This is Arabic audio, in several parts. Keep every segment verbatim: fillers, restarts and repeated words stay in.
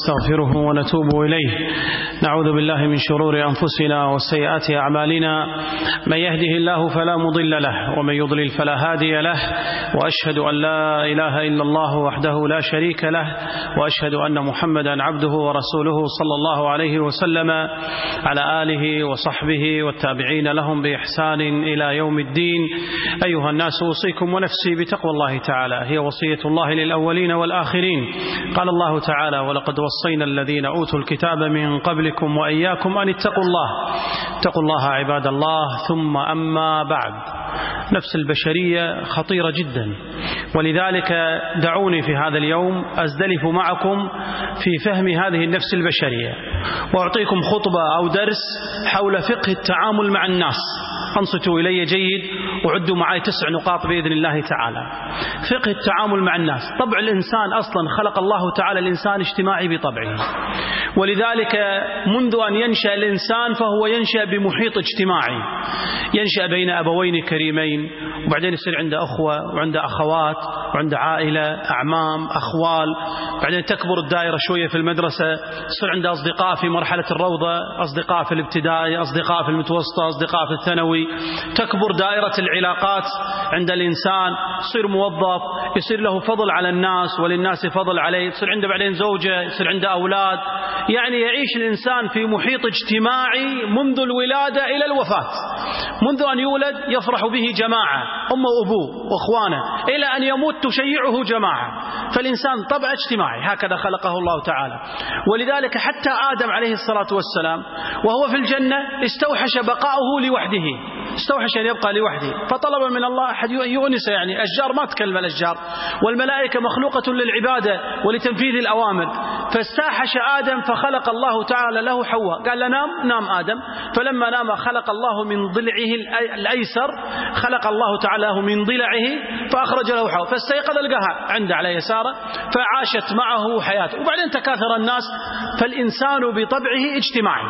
ونستغفره ونتوب إليه. نعوذ بالله من شرور أنفسنا وسيئات أعمالنا، من يهده الله فلا مضل له ومن يضلل فلا هادي له، وأشهد أن لا إله إلا الله وحده لا شريك له، وأشهد أن محمدا عبده ورسوله صلى الله عليه وسلم على آله وصحبه والتابعين لهم بإحسان إلى يوم الدين. أيها الناس، أوصيكم ونفسي بتقوى الله تعالى، هي وصية الله للأولين والآخرين. قال الله تعالى: ولقد وصينا الذين أوتوا الكتاب من قبلكم وإياكم أن اتقوا الله. اتقوا الله عباد الله. ثم أما بعد، نفس البشرية خطيرة جدا، ولذلك دعوني في هذا اليوم أزدلف معكم في فهم هذه النفس البشرية، وأعطيكم خطبة أو درس حول فقه التعامل مع الناس. أنصتوا إلي جيد وعدوا معي تسع نقاط بإذن الله تعالى. فقه التعامل مع الناس. طبع الإنسان أصلا خلق الله تعالى الإنسان اجتماعي بطبعه، ولذلك منذ أن ينشأ الإنسان فهو ينشأ بمحيط اجتماعي، ينشأ بين أبوين كريمين، وبعدين يصير عنده أخوة وعنده أخوات وعنده عائلة، أعمام، أخوال، بعدين تكبر الدائرة شوية في المدرسة، يصير عنده أصدقاء في مرحلة الروضة، أصدقاء في الابتدائي، أصدقاء في المتوسطة، أصدقاء في الثانوي، تكبر دائرة العلاقات عند الإنسان، يصير موظف، يصير له فضل على الناس وللناس فضل عليه، يصير عنده بعدين زوجة، يصير عنده أولاد. يعني يعيش الإنسان في محيط اجتماعي منذ الولادة إلى الوفاة. منذ أن يولد يفرح به جماعة، أمه وأبوه وأخوانه، إلى أن يموت تشيعه جماعة. فالإنسان طبع اجتماعي، هكذا خلقه الله تعالى. ولذلك حتى آدم عليه الصلاة والسلام وهو في الجنة استوحش بقاؤه لوحده، استوحش أن يبقى لوحده، فطلب من الله أحد يؤنس. يعني أشجار ما تكلم الأشجار، والملائكة مخلوقة للعبادة ولتنفيذ الأوامر، فاستاحش آدم فخلق الله تعالى له حواء. قال له نام، نام آدم، فلما نام خلق الله من ضلعه الأيسر، خلق الله تعالى له من ضلعه فأخرج له حواء، فاستيقظ لقاها عنده على يساره، فعاشت معه حياته. وبعدين تكاثر الناس، فالإنسان بطبعه اجتماعي،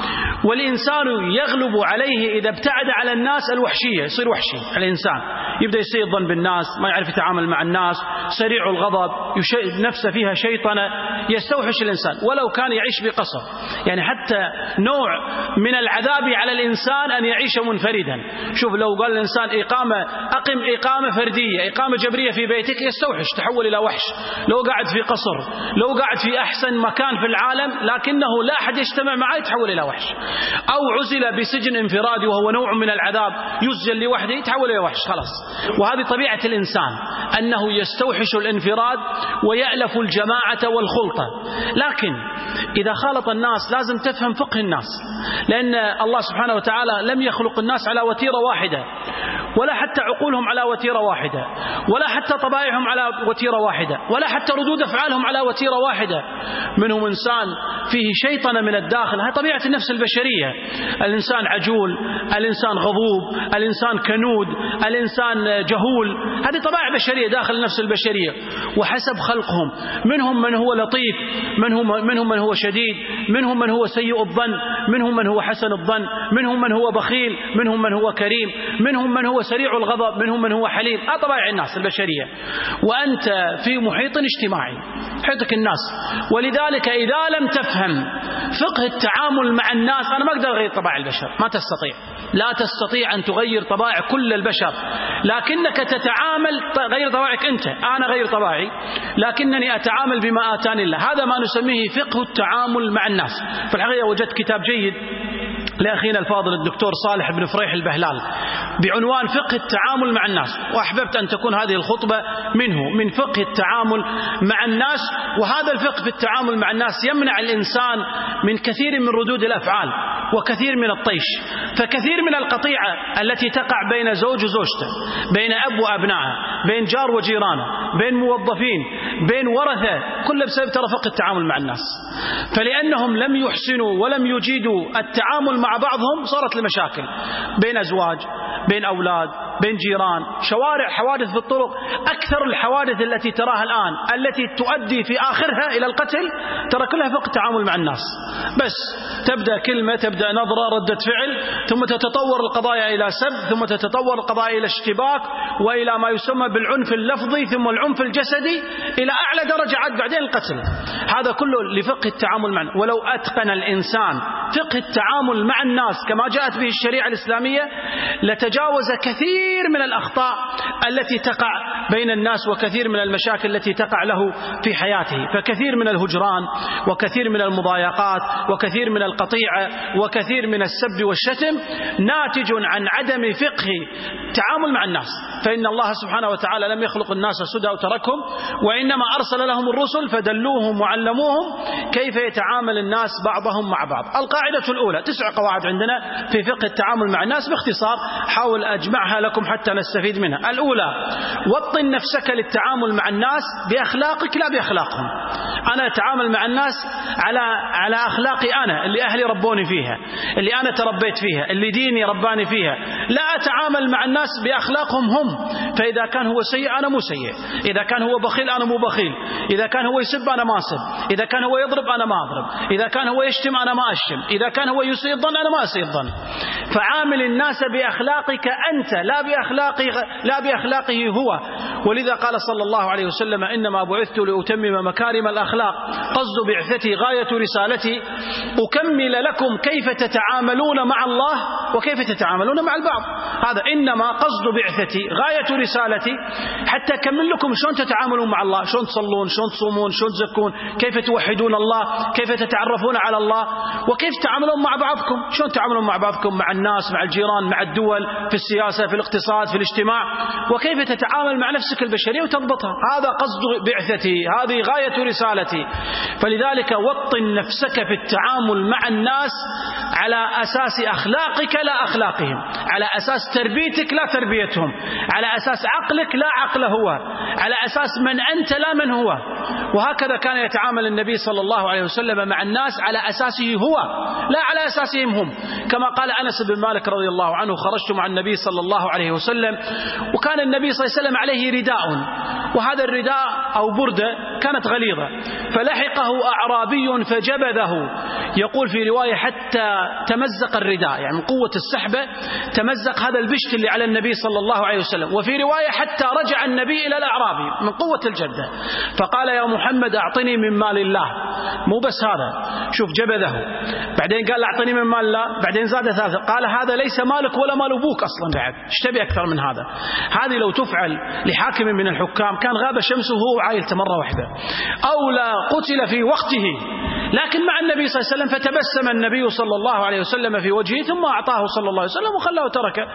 والإنسان يغلب عليه إذا ابتعد على الناس الوحشية، يصير وحشي الإنسان، يبدأ يسيء الظن بالناس، ما يعرف يتعامل مع الناس، سريع الغضب، نفسه فيها شيطنة، يستوحش الإنسان ولو كان يعيش بقصر. يعني حتى نوع من العذاب على الإنسان أن يعيش منفردا. شوف، لو قال الإنسان إقامة أقم إقامة فردية، إقامة جبرية في بيتك، يستوحش، تحول إلى وحش. لو قاعد في قصر، لو قاعد في أحسن مكان في العالم لكنه لا أحد يجتمع معه، يتحول إلى وحش. أو عزل بسجن انفرادي وهو نوع من العذاب، يسجل لوحده، يتحول إلى وحش خلاص. وهذه طبيعة الإنسان، أنه يستوحش الانفراد ويألف الجماعة والخلطة. لكن إذا خالط الناس لازم تفهم فقه الناس، لأن الله سبحانه وتعالى لم يخلق الناس على وتيرة واحدة، ولا حتى عقولهم على وتيرة واحدة، ولا حتى طبائعهم على وتيرة واحدة، ولا حتى ردود أفعالهم على وتيرة واحدة. منهم إنسان فيه شيطنة من الداخل، هذه طبيعة النفس البشرية. الإنسان عجول، الإنسان غضوب، الإنسان كنود، الإنسان جهول، هذه طبائع بشرية داخل النفس البشرية، وحسب خلقهم. منهم من هو لطيف، منهم منهم من هو شديد، منهم من هو سيء الظن، منهم من هو حسن الظن، منهم من هو بخيل، منهم من هو كريم، منهم من هو سريع الغضب، منهم من هو حليم. هذه طبائع الناس البشرية، وأنت في محيط اجتماعي، محيطك الناس. ولذلك إذا لم تفهم فقه التعامل مع الناس، أنا ما أقدر أغير طبائع البشر، ما تستطيع، لا تستطيع أن تغير طبائع كل البشر، لكنك تتعامل غير طبائعك أنت. أنا غير طبائعي لكنني أتعامل بما آتاني الله. هذا ما نسميه فقه التعامل مع الناس. في الحقيقة وجدت كتاب جيد لأخينا الفاضل الدكتور صالح بن فريح البهلال بعنوان فقه التعامل مع الناس، وأحببت أن تكون هذه الخطبة منه، من فقه التعامل مع الناس. وهذا الفقه في التعامل مع الناس يمنع الإنسان من كثير من ردود الأفعال وكثير من الطيش. فكثير من القطيعة التي تقع بين زوج وزوجته، بين أب وأبنائه، بين جار وجيرانه، بين موظفين، بين ورثة، كله بسبب ترى فقه التعامل مع الناس. فلأنهم لم يحسنوا ولم يجيدوا التعامل مع بعضهم صارت المشاكل بين أزواج، بين أولاد، بين جيران، شوارع، حوادث في الطرق. أكثر الحوادث التي تراها الآن التي تؤدي في آخرها إلى القتل ترى كلها فقه التعامل مع الناس. بس تبدأ كلمة، تبدأ نظرة، ردة فعل، ثم تتطور القضايا إلى سب، ثم تتطور القضايا إلى اشتباك، وإلى ما يسمى بالعنف اللفظي ثم العنف الجسدي إلى أعلى درجات بعدين القتل. هذا كله لفقه التعامل معنا. ولو أتقن الإنسان فقه التعامل مع الناس كما جاءت به الشريعة الإسلامية لتجاوز كثير من الأخطاء التي تقع بين الناس وكثير من المشاكل التي تقع له في حياته. فكثير من الهجران وكثير من المضايقات وكثير من القطيعة وكثير من السب والشتم ناتج عن عدم فقه التعامل مع الناس. فإن الله سبحانه وتعالى لم يخلق الناس سدى وتركهم، وإنما أرسل لهم الرسل فدلوهم وعلموهم كيف يتعامل الناس بعضهم مع بعض. القاعدة الأولى، تسع قواعد عندنا في فقه التعامل مع الناس باختصار، حاول أجمعها لكم حتى نستفيد منها. الأولى، وطن نفسك للتعامل مع الناس بأخلاقك لا بأخلاقهم. أنا أتعامل مع الناس على على أخلاقي أنا اللي أهلي ربوني فيها، اللي أنا تربيت فيها، اللي ديني رباني فيها. لا أتعامل مع الناس بأخلاقهم هم. فإذا كان هو سيء أنا مو سيء، إذا كان هو بخيل أنا مو بخيل، إذا كان هو يسب أنا ما أسب، إذا كان هو يضرب أنا ما أضرب، إذا كان هو يشتم أنا ما أشتم، إذا كان هو يسيء الظن أنا ما أسيء الظن. فعامل الناس بأخلاقك أنت لا بأخلاقه لا بأخلاقه هو. ولذا قال صلى الله عليه وسلم: إنما بعثت لأتمم مكارم الأخلاق، قصد بعثتي غاية رسالتي أكمل لكم كيف تتعاملون مع الله وكيف تتعاملون مع البعض. هذا إنما قصد بعثتي غاية رسالتي حتى أكمل لكم شلون تتعاملون مع الله، شلون تصلون، شلون تصومون، شلون تزكون، كيف توحدون الله، كيف تتعرفون على الله، وكيف تعاملون مع بعضكم، شلون تعاملون مع بعضكم، مع الناس، مع الجيران، مع الدول، في السياسة، في الاقتصاد، في الاجتماع، وكيف تتعامل مع نفسك البشرية وتضبطها. هذا قصد بعثتي، هذه غاية رسالتي. فلذلك وطن نفسك في التعامل مع الناس على أساس أخلاقك لا أخلاقهم، على أساس تربيتك لا تربيتهم، على أساس عقلك لا عقله هو، على أساس من أنت لا من هو. وهكذا كان يتعامل النبي صلى الله عليه وسلم مع الناس على أساسه هو لا على أساسهم هم. كما قال أنس بن مالك رضي الله عنه: خرجت مع النبي صلى الله عليه وسلم وكان النبي صلى الله عليه وسلم عليه رداء، وهذا الرداء أو بردة كانت غليظة، فلحقه أعرابي فجبذه. يقول في رواية حتى تمزق الرداء، يعني من قوة السحبة تمزق هذا البشت اللي على النبي صلى الله عليه وسلم. وفي رواية حتى رجع النبي إلى الأعرابي من قوة الجدة فقال: يا محمد أعطني من مال الله. مو بس هذا، شوف جبذه، بعدين قال: أعطني من مال الله، بعدين زاد ثالثة قال: هذا ليس مالك ولا مال أبوك أصلا، بعد ايش تبي أكثر من هذا؟ هذه لو تفعل لحاكم من الحكام كان غاب شمسه وهو عائلته مرة واحدة، أو لا قتل في وقته. لكن مع النبي صلى الله عليه وسلم فتبسم النبي صلى الله عليه وسلم في وجهه ثم أعطاه صلى الله عليه وسلم وخلاه وتركه.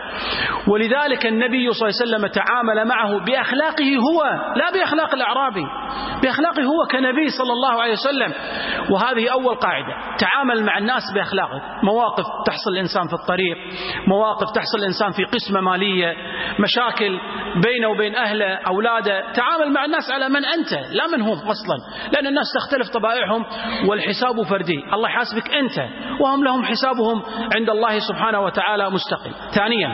ولذلك النبي صلى الله عليه وسلم تعامل معه بأخلاقه هو لا بأخلاق الأعرابي، بأخلاقه هو كنبي صلى الله عليه وسلم. وهذه أول قاعدة، تعامل مع الناس بأخلاقه. مواقف تحصل الإنسان في الطريق، مواقف تحصل الإنسان في قسمة مالية، مشاكل بينه وبين أهله أولاده، تعامل مع الناس على من أنت لا من هم أصلا، لأن الناس تختلف طبائعهم والحساب فردي. الله يحاسبك أنت وهم لهم حسابهم عند الله سبحانه وتعالى مستقل. ثانيا،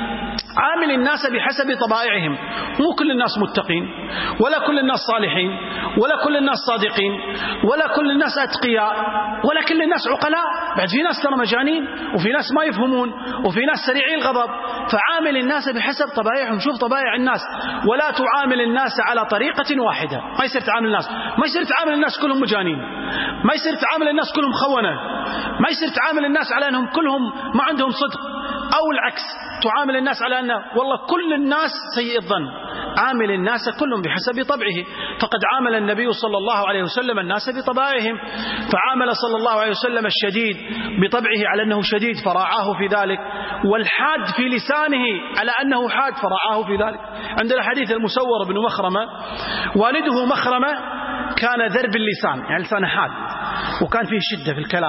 عامل الناس بحسب طبائعهم. مو كل الناس متقين، ولا كل الناس صالحين، ولا كل الناس صادقين، ولا كل الناس أتقياء، ولا كل الناس عقلاء. بعد في ناس ترى مجانين، وفي ناس ما يفهمون، وفي ناس سريعي الغضب. فعامل الناس بحسب طبائعهم. شوف طبائع الناس، ولا تعامل الناس على طريقة واحدة. ما يصير تعامل الناس ما يصير تعامل الناس كلهم مجانين، ما يصير تعامل الناس كلهم خونة، ما يصير تعامل الناس على أنهم كلهم ما عندهم صدق، أو العكس تعامل الناس على أنه والله كل الناس سيء الظن. عامل الناس كلهم بحسب طبعه. فقد عامل النبي صلى الله عليه وسلم الناس بطبائعهم، فعامل صلى الله عليه وسلم الشديد بطبعه على أنه شديد فراعاه في ذلك، والحاد في لسانه على أنه حاد فراعاه في ذلك. عندنا حديث المسور بن مخرمة، والده مخرمة كان ذرب اللسان، يعني لسانه حاد وكان فيه شدة في الكلام.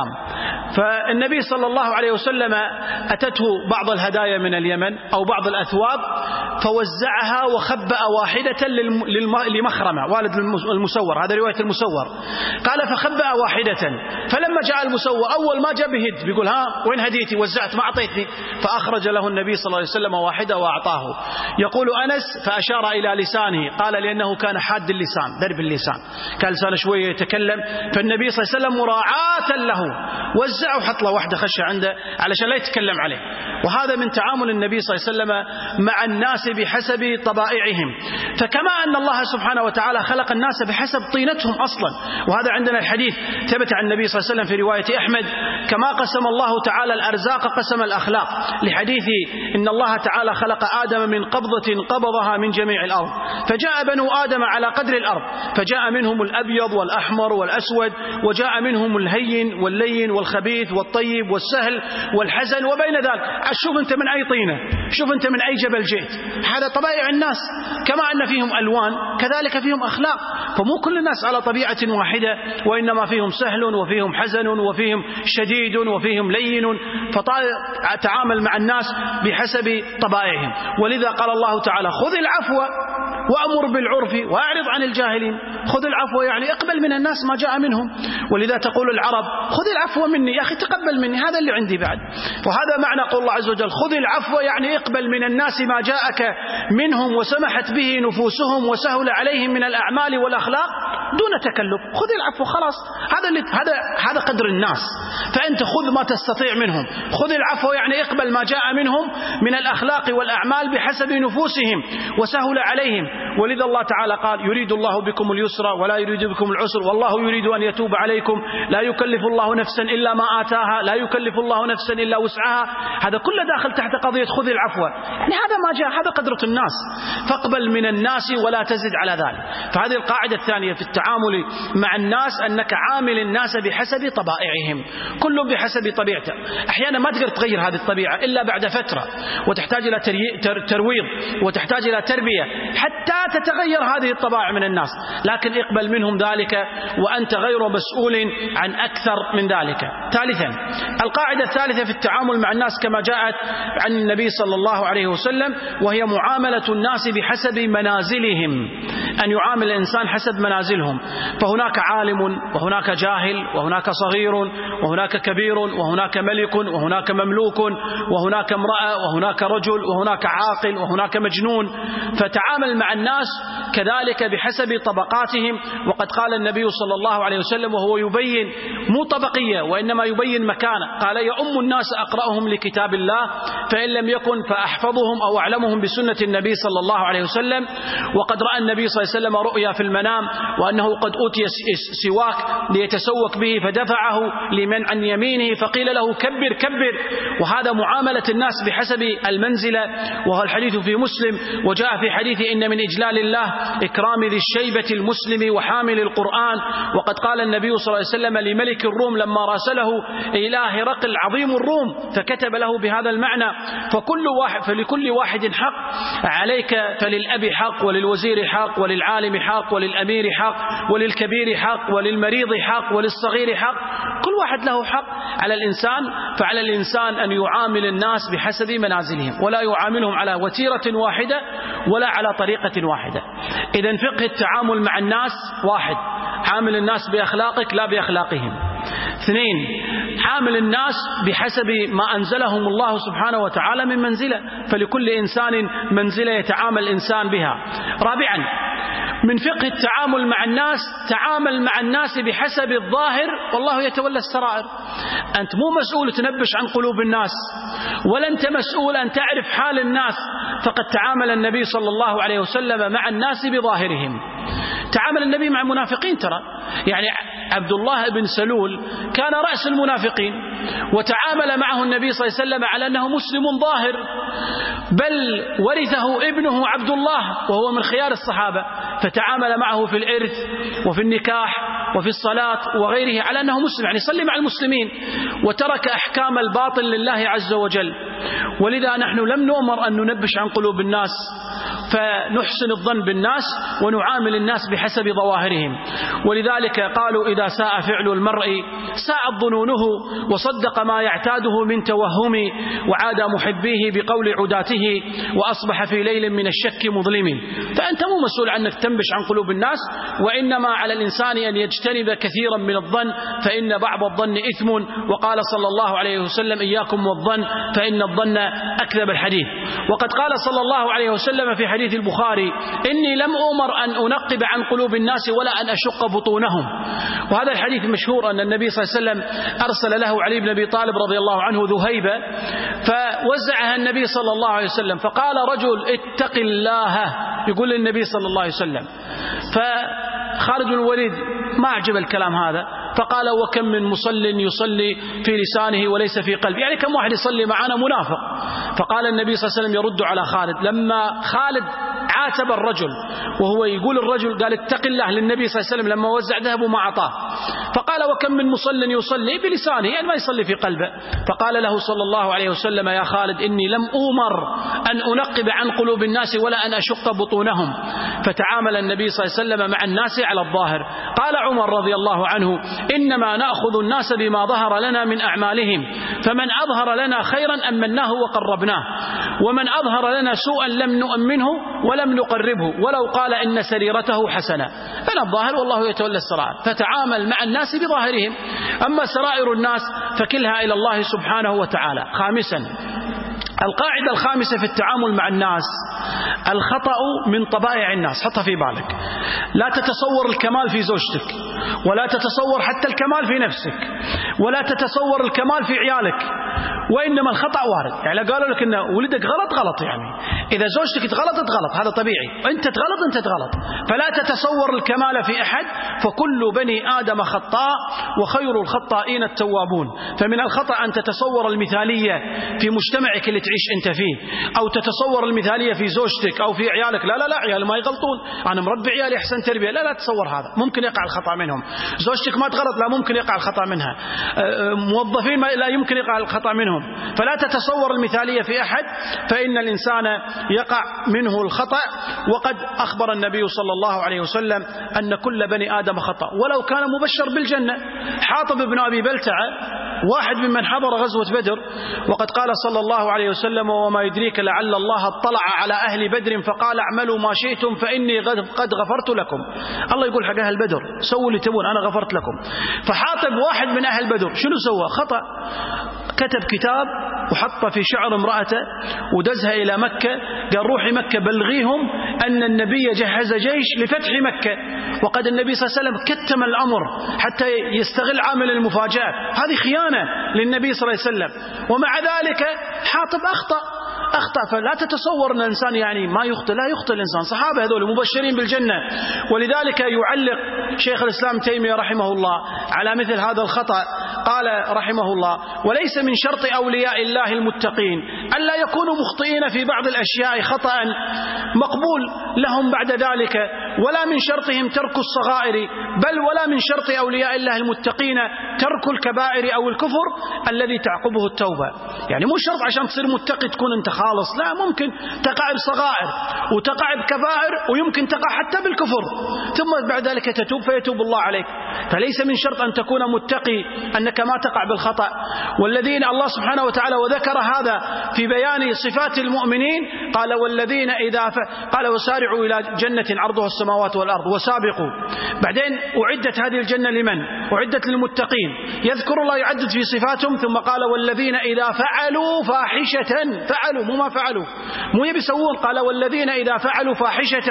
فالنبي صلى الله عليه وسلم أتته بعض الهدايا من اليمن أو بعض الأثواب فوزعها وخبأ واحدة لمخرمة والد المسور، هذا رواية المسور. قال فخبأ واحدة، فلما جاء المسور أول ما جاء بهد بيقول: ها وين هديتي؟ وزعت ما أعطيتني. فأخرج له النبي صلى الله عليه وسلم واحدة وأعطاه. يقول أنس: فأشار إلى لسانه، قال لأنه كان حاد اللسان ذرب اللسان، كان لسانه شوية يتكلم، فالنبي صلى الله عليه وسلم مراعاة له وزعه وحط له واحدة خشة عنده علشان لا يتكلم عليه. وهذا من تعامل النبي صلى الله عليه وسلم مع الناس الناس بحسب طبائعهم. فكما أن الله سبحانه وتعالى خلق الناس بحسب طينتهم أصلا، وهذا عندنا الحديث ثبت عن النبي صلى الله عليه وسلم في رواية أحمد، كما قسم الله تعالى الأرزاق قسم الأخلاق، لحديث إن الله تعالى خلق آدم من قبضة قبضها من جميع الأرض، فجاء بنو آدم على قدر الأرض، فجاء منهم الأبيض والأحمر والأسود، وجاء منهم الهين واللين والخبيث والطيب والسهل والحزن وبين ذلك. شوف أنت من أي طينة، شوف أنت من أي جبل جئت. هذا طبائع الناس، كما أن فيهم ألوان كذلك فيهم أخلاق، فمو كل الناس على طبيعة واحدة، وإنما فيهم سهل وفيهم حزن وفيهم شديد وفيهم لين، فتعامل مع الناس بحسب طبائعهم. ولذا قال الله تعالى خذ العفو وأمر بالعرف وأعرض عن الجاهلين. خذ العفو يعني اقبل من الناس ما جاء منهم، ولذا تقول العرب خذ العفو مني، يا أخي تقبل مني هذا اللي عندي بعد. وهذا معنى قول الله عز وجل خذ العفو يعني اقبل من الناس ما جاءك منهم وسمحت به نفوسهم وسهل عليهم من الأعمال والأخلاق دون تكلف. خذ العفو خلاص، هذا اللي هذا هذا قدر الناس، فأنت خذ ما تستطيع منهم. خذ العفو يعني اقبل ما جاء منهم من الأخلاق والأعمال بحسب نفوسهم وسهل عليهم. ولذا الله تعالى قال يريد الله بكم اليسر ولا يريد بكم العسر والله يريد أن يتوب عليكم لا يكلف الله نفسا إلا ما آتاها لا يكلف الله نفسا إلا وسعها. هذا كله داخل تحت قضية خذ العفو، يعني هذا ما جاء، هذا قدرة الناس، فاقبل من الناس ولا تزد على ذلك. فهذه القاعدة الثانية في التعامل مع الناس، أنك عامل الناس بحسب طبائعهم، كل بحسب طبيعته. أحيانا ما تقدر تغير هذه الطبيعة إلا بعد فترة، وتحتاج إلى ترويض وتحتاج إلى تربية حتى تتغير هذه الطبائع من الناس، لكن اقبل منهم ذلك وأنت غير مسؤول عن أكثر من ذلك. ثالثا، القاعدة الثالثة في التعامل مع الناس كما جاءت عن النبي صلى الله عليه وسلم، وهي معاملة الناس بحسب منازلهم، أن يعامل الإنسان حسب منازلهم. فهناك عالم وهناك جاهل وهناك صغير وهناك كبير وهناك ملك وهناك مملوك وهناك امرأة وهناك رجل وهناك عاقل وهناك مجنون. فتعامل مع الناس كذلك بحسب طبقاتهم. وقد قال النبي صلى الله عليه وسلم وهو يبين مو طبقية وإنما يبين مكانه، قال يؤم الناس أقرأهم لكتاب الله فإن لم يكن فأحفظهم أو أعلمهم بسنة النبي صلى الله عليه وسلم. وقد رأى النبي صلى الله عليه وسلم رؤيا في المنام وأنه قد أوتي سواك ليتسوك به فدفعه لمن عن يمينه فقيل له كبر كبر. وهذا معاملة الناس بحسب المنزلة، وهو الحديث في مسلم. وجاء في حديث إن من إجلال الله إكرام ذي الشيبة المسلم وحامل القرآن. وقد قال النبي صلى الله عليه وسلم لملك الروم لما راسله إلى هرقل عظيم الروم فكتب له بهذا المعنى فكل واحد فلكل واحد حق عليك، فللأب حق وللوزير حق وللعالم حق وللأمير حق وللكبير حق وللمريض حق وللصغير حق، كل واحد له حق على الإنسان. فعلى الإنسان أن يعامل الناس بحسب منازلهم ولا يعاملهم على وتيرة واحدة ولا على طريقة واحدة. إذن فقه التعامل مع الناس: واحد، عامل الناس بأخلاقك لا بأخلاقهم. اثنين، عامل الناس بحسب ما أنزلهم الله سبحانه وتعالى من منزلة، فلكل إنسان منزلة يتعامل الإنسان بها. رابعا، من فقه التعامل مع الناس: تعامل مع الناس بحسب الظاهر والله يتولى السرائر. أنت مو مسؤول تنبش عن قلوب الناس، ولا أنت مسؤول أن تعرف حال الناس. فقد تعامل النبي صلى الله عليه وسلم مع الناس بظاهرهم. تعامل النبي مع المنافقين، ترى يعني عبد الله بن سلول كان رأس المنافقين، وتعامل معه النبي صلى الله عليه وسلم على أنه مسلم ظاهر، بل ورثه ابنه عبد الله وهو من خيار الصحابة، فتعامل معه في الإرث وفي النكاح وفي الصلاة وغيره على أنه مسلم، يعني يصلي مع المسلمين، وترك أحكام الباطل لله عز وجل. ولذا نحن لم نؤمر أن ننبش عن قلوب الناس، فنحسن الظن بالناس ونعامل الناس بحسب ظواهرهم. ولذلك قالوا إذا ساء فعل المرء ساءت ظنونه، وصدق ما يعتاده من توهم، وعاد محبيه بقول عداته، وأصبح في ليل من الشك مظلم. فأنت مو مسؤول عنك تنبش عن قلوب الناس، وإنما على الإنسان أن يجتنب كثيرا من الظن، فإن بعض الظن إثم. وقال صلى الله عليه وسلم إياكم والظن فإن الظن أكذب الحديث. وقد قال صلى الله عليه وسلم في حديث البخاري: إني لم أؤمر أن أنقب عن قلوب الناس ولا أن أشق بطونهم. وهذا الحديث مشهور أن النبي صلى الله عليه وسلم أرسل له علي بن أبي طالب رضي الله عنه ذهيبة فوزعها النبي صلى الله عليه وسلم، فقال رجل: اتق الله، يقول للنبي صلى الله عليه وسلم. فخالد بن الوليد ما أعجب الكلام هذا، فقال: وكم من مصل يصلي في لسانه وليس في قلبه، يعني كم واحد يصلي معنا منافق. فقال النبي صلى الله عليه وسلم يرد على خالد، لما خالد عاتب الرجل وهو يقول الرجل قال اتق الله للنبي صلى الله عليه وسلم لما وزع ذهب وما أعطاه، فقال: وكم من مصل يصلي بلسانه، يعني ما يصلي في قلبه. فقال له صلى الله عليه وسلم: يا خالد إني لم أؤمر أن أنقب عن قلوب الناس ولا أن أشق بطونهم. فتعامل النبي صلى الله عليه وسلم مع الناس على الظاهر. قال عمر رضي الله عنه: إنما نأخذ الناس بما ظهر لنا من أعمالهم، فمن أظهر لنا خيرا أمناه وقربناه، ومن أظهر لنا سوءا لم نؤمنه ولم نقربه ولو قال إن سريرته حسنة. فلا الظاهر والله يتولى السرائر، فتعامل مع الناس بظاهرهم، أما سرائر الناس فكلها إلى الله سبحانه وتعالى. خامسا، القاعدة الخامسة في التعامل مع الناس: الخطأ من طبائع الناس. حط في بالك، لا تتصور الكمال في زوجتك، ولا تتصور حتى الكمال في نفسك، ولا تتصور الكمال في عيالك، وإنما الخطأ وارد. يعني قالوا لك إن ولدك غلط غلط، يعني إذا زوجتك تغلطت غلط، هذا طبيعي، أنت تغلط أنت تغلط. فلا تتصور الكمال في أحد، فكل بني آدم خطاء وخير الخطائين التوابون. فمن الخطأ أن تتصور المثالية في مجتمعك اللي تعيش أنت فيه، أو تتصور المثالية في زوجتك أو في عيالك. لا لا لا، عيال ما يغلطون، أنا مربي عيالي أحسن تربية. لا لا تصور هذا، ممكن يقع الخطأ منهم. زوجتك ما تغلط، لا ممكن يقع الخطأ منها. موظفين لا يمكن يقع الخطأ منهم. فلا تتصور المثالية في أحد، فإن الإنسان يقع منه الخطأ. وقد أخبر النبي صلى الله عليه وسلم أن كل بني آدم خطأ ولو كان مبشر بالجنة. حاطب بن أبي بلتعة واحد ممن حضر غزوة بدر، وقد قال صلى الله عليه وسلم: وما يدريك لعل الله اطلع على أهل بدر فقال اعملوا ما شئتم فإني قد غفرت لكم. الله يقول حق أهل بدر: سووا اللي تبون أنا غفرت لكم. فحاطب واحد من أهل بدر شنو سوى؟ خطأ، كتب كتاب وحط في شعر امرأته ودزها إلى مكة، قال روحي مكة بلغيهم أن النبي جهز جيش لفتح مكة، وقد النبي صلى الله عليه وسلم كتم الأمر حتى يستغل عامل المفاجأة. هذه خيانة للنبي صلى الله عليه وسلم، ومع ذلك حاطب أخطأ أخطأ. فلا تتصور أن الإنسان يعني ما يخطئ، لا يخطئ الإنسان. صحابة هذول مبشرين بالجنة. ولذلك يعلق شيخ الإسلام تيمية رحمه الله على مثل هذا الخطأ، قال رحمه الله: وليس من شرط أولياء الله المتقين ألا يكونوا مخطئين في بعض الأشياء خطأ مقبول لهم بعد ذلك، ولا من شرطهم ترك الصغائر، بل ولا من شرط أولياء الله المتقين ترك الكبائر أو الكفر الذي تعقبه التوبة. يعني مو شرط عشان تصير متقي تكون أنت خالص، لا، ممكن تقع بصغائر وتقع بكبائر ويمكن تقع حتى بالكفر، ثم بعد ذلك تتوب فيتوب الله عليك. فليس من شرط أن تكون متقي أنك ما تقع بالخطأ. والذين الله سبحانه وتعالى وذكر هذا في بيان صفات المؤمنين، قال: والذين إذا ف... قال: وسارعوا إلى جنة عرضها السماوات والأرض وسابقوا. بعدين أعدت هذه الجنة لمن؟ أعدت للمتقين. يذكر الله يعدد في صفاتهم، ثم قال: والذين إذا فعلوا فاحشة، فعلوا مو ما فعلوا، مو يبي يسوون، قال: والذين إذا فعلوا فاحشة.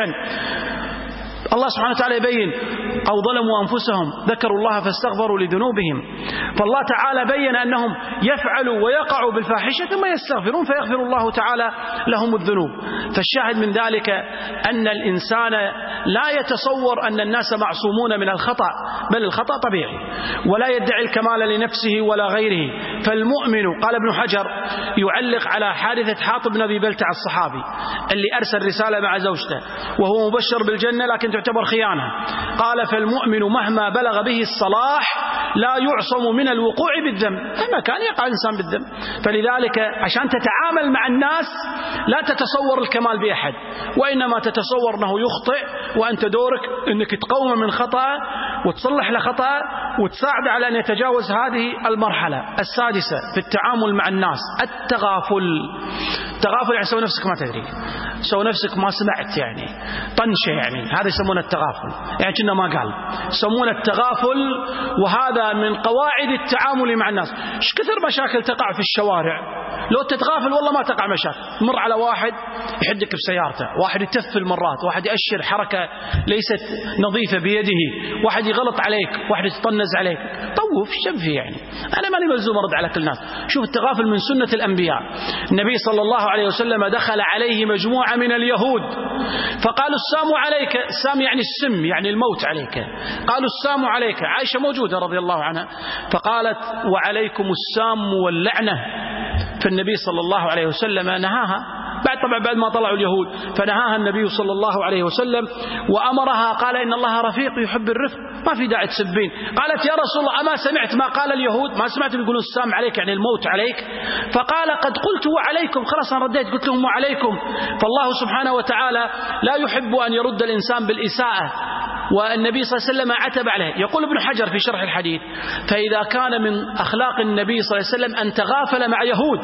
الله سبحانه وتعالى يبين: أو ظلموا أنفسهم ذكروا الله فاستغفروا لذنوبهم. فالله تعالى بين أنهم يفعلوا ويقعوا بالفاحشة ثم يستغفرون فيغفر الله تعالى لهم الذنوب. فالشاهد من ذلك أن الإنسان لا يتصور أن الناس معصومون من الخطأ، بل الخطأ طبيعي، ولا يدعي الكمال لنفسه ولا غيره. فالمؤمن، قال ابن حجر يعلق على حادثة حاطب بن أبي بلتعة الصحابي اللي أرسل رسالة مع زوجته وهو مبشر بالجنة لكن تعتبر خيانة، قال: فالمؤمن مهما بلغ به الصلاح لا يعصم من الوقوع بالذنب، أما كان يقع الإنسان بالذنب. فلذلك عشان تتعامل مع الناس لا تتصور الكمال بأحد، وإنما تتصور أنه يخطئ، وأنت دورك أنك تقوم من خطأ وتصلح لخطأ وتساعد على أن يتجاوز هذه المرحلة. السادسة في التعامل مع الناس: التغافل. التغافل يعني سوي نفسك ما تدري، سوي نفسك ما سمعت، يعني طنشة، يعني هذا يسمونه التغافل، يعني كنا ما قال، يسمونه التغافل. وهذا من قواعد التعامل مع الناس. ايش كثر مشاكل تقع في الشوارع، لو تتغافل والله ما تقع مشاكل. مر على واحد يحدك بسيارته، واحد يتفل مرات، واحد يأشر حركة ليست نظيفة بيده، واحد يغلط عليك، واحد يتطنز عليك، طوف شم فيه، يعني أنا ماني ملزوم أرد على كل الناس. شوف التغافل من سنة الأنبياء. النبي صلى الله عليه وسلم دخل عليه مجموعة من اليهود فقالوا السام عليك، السام يعني السم، يعني الموت عليك، قالوا السام عليك. عائشة موجودة رضي الله عنها فقالت وعليكم السام واللعنة، فالنبي صلى الله عليه وسلم نهاها بعد طبعا بعد ما طلعوا اليهود، فنهاها النبي صلى الله عليه وسلم وأمرها، قال إن الله رفيق يحب الرفق، ما في داعي تسبين. قالت يا رسول الله أما سمعت ما قال اليهود، ما سمعت يقولون السام عليك يعني الموت عليك؟ فقال قد قلت وعليكم، خلاص أنا رديت قلت لهم وعليكم. فالله سبحانه وتعالى لا يحب أن يرد الإنسان بالإساءة، والنبي صلى الله عليه وسلم عتب عليه. يقول ابن حجر في شرح الحديث فإذا كان من أخلاق النبي صلى الله عليه وسلم أن تغافل مع يهود،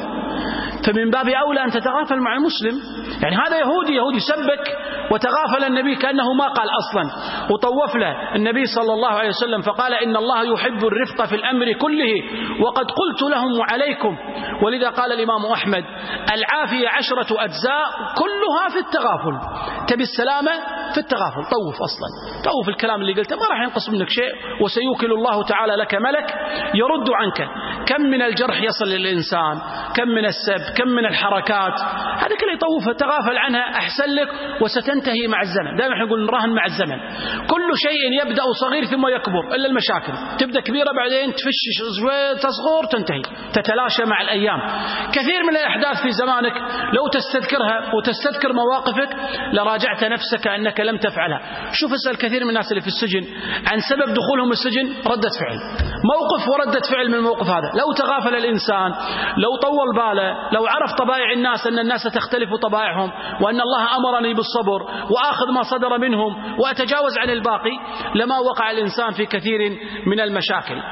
فمن باب أولى أن تتغافل مع المسلم. يعني هذا يهودي يهودي سبك وتغافل النبي كأنه ما قال أصلا، وطوف له النبي صلى الله عليه وسلم فقال إن الله يحب الرفق في الأمر كله وقد قلت لهم وعليكم. ولذا قال الإمام أحمد العافية عشرة أجزاء كلها في التغافل، تبي السلامة في التغافل، طوف أصلا، طوف الكلام اللي قلته ما راح ينقص منك شيء، وسيوكل الله تعالى لك ملك يرد عنك. كم من الجرح يصل للإنسان، كم من السب، كم من الحركات، هذا كله يطوف تغافل عنها أحسن لك وستنتهي مع الزمن. دائما احنا نقول نراهن مع الزمن، كل شيء يبدأ صغير ثم يكبر إلا المشاكل، تبدأ كبيرة بعدين تفش شوية تصغر تنتهي تتلاشى مع الأيام. كثير من الأحداث في زمانك لو تستذكرها وتستذكر مواقفك لراجعت نفسك أنك لم تفعلها. شوف اسأل كثير من الناس اللي في السجن عن سبب دخولهم السجن ردة فعل، موقف وردة فعل من الموقف هذا. لو تغافل الإنسان، لو طول باله، لو عرف طبائع الناس أن الناس تختلف طبائعهم وأن الله أمرني بالصبر وآخذ ما صدر منهم وأتجاوز عن الباقي، لما وقع الإنسان في كثير من المشاكل.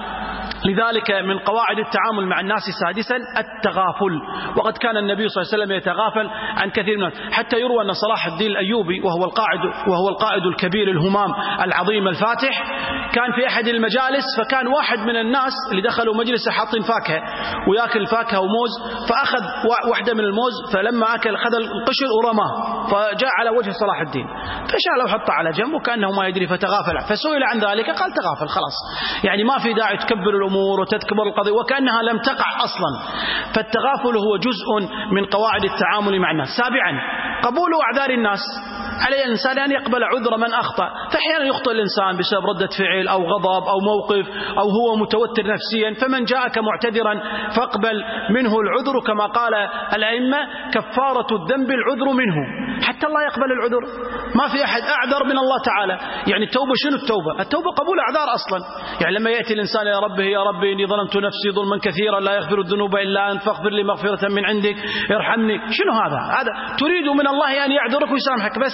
لذلك من قواعد التعامل مع الناس سادسا التغافل. وقد كان النبي صلى الله عليه وسلم يتغافل عن كثير من الناس، حتى يروى أن صلاح الدين الأيوبي وهو القائد وهو القائد الكبير الهمام العظيم الفاتح كان في أحد المجالس، فكان واحد من الناس اللي دخلوا مجلسه حاطين فاكهة ويأكل فاكهة وموز، فأخذ واحدة من الموز، فلما أكل أخذ القشر ورماه، فجاء على وجه صلاح الدين فشاله وحطه على جنب وكأنه ما يدري فتغافل. فسئل عن ذلك قال تغافل خلاص، يعني ما في داعي تكبر الأمور وتتكبر القضية وكأنها لم تقع أصلا. فالتغافل هو جزء من قواعد التعامل مع الناس. سابعا قبول أعذار الناس. على الإنسان أن يقبل عذر من أخطأ، فأحيانا يخطئ الإنسان بسبب ردة فعل أو غضب أو موقف أو هو متوتر نفسيا، فمن جاءك معتذرا فاقبل منه العذر، كما قال الأئمة كفارة الذنب العذر منه. حتى الله يقبل العذر، ما في أحد أعذر من الله تعالى. يعني التوبة شنو التوبة؟ التوبة قبول أعذار أصلا. يعني لما يأتي الإنسان يا ربي يا ربي إني ظلمت نفسي ظلما كثيرا لا يغفر الذنوب إلا أنت فاغفر لي مغفرة من عندك ارحمني، شنو هذا؟ هذا تريد من الله أن يعذرك ويسامحك بس.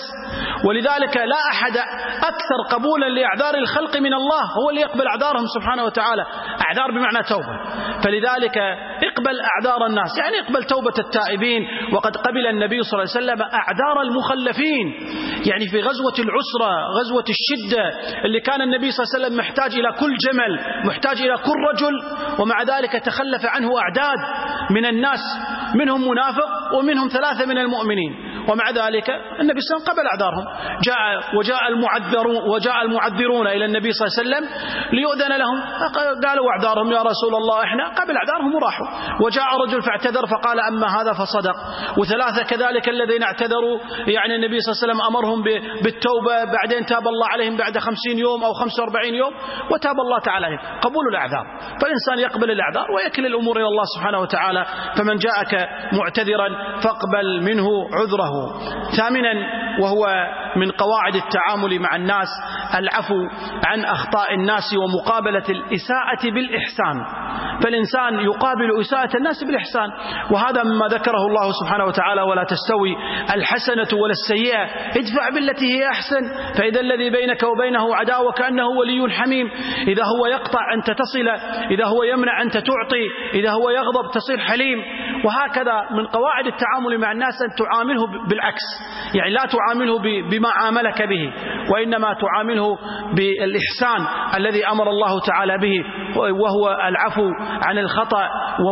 ولذلك لا أحد أكثر قبولا لأعذار الخلق من الله، هو اللي يقبل أعذارهم سبحانه وتعالى. أعذار بمعنى توبة، فلذلك اقبل أعذار الناس، يعني اقبل توبة التائبين. وقد قبل النبي صلى الله عليه وسلم أعذار المخلفين، يعني في غزوة العسرة غزوة الشدة اللي كان النبي صلى الله عليه وسلم محتاج إلى كل جمل، محتاج إلى كل رجل، ومع ذلك تخلف عنه أعداد من الناس، منهم منافق ومنهم ثلاثة من المؤمنين، ومع ذلك النبي صلى الله عليه وسلم قبل أعذارهم. جاء وجاء المعذرون وجاء المعذرون إلى النبي صلى الله عليه وسلم ليؤذن لهم، قالوا أعذارهم يا رسول الله إحنا قبل أعذارهم وراحوا. وجاء رجل فاعتذر فقال أما هذا فصدق. وثلاثة كذلك الذين اعتذروا يعني النبي صلى الله عليه وسلم أمرهم بالتوبة، بعدين تاب الله عليهم بعد خمسين يوم أو خمسة وأربعين يوم وتاب الله تعالى عليهم. قبول الأعذار، فالإنسان يقبل الأعذار ويكل الأمور إلى الله سبحانه وتعالى. فمن جاءك معتذرا فاقبل منه عذره. ثامنا وهو من قواعد التعامل مع الناس العفو عن أخطاء الناس ومقابلة الإساءة بالإحسان. فالإنسان يقابل إساءة الناس بالإحسان، وهذا مما ذكره الله سبحانه وتعالى ولا تستوي الحسنة ولا السيئة ادفع بالتي هي أحسن فإذا الذي بينك وبينه عداوة كأنه ولي حميم. إذا هو يقطع أنت تصل، إذا هو يمنع أنت تعطي، إذا هو يغضب تصير حليم. وهكذا من قواعد التعامل مع الناس أن تعامله بالعكس، يعني لا تعامله بما عاملك به، وإنما تعامله بالإحسان الذي أمر الله تعالى به، وهو العفو عن الخطأ